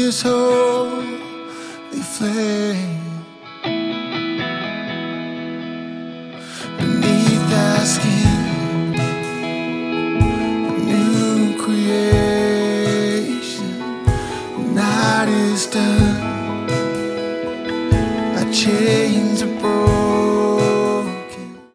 this holy flame beneath our skin, a new creation. The night is done, our chains are broken.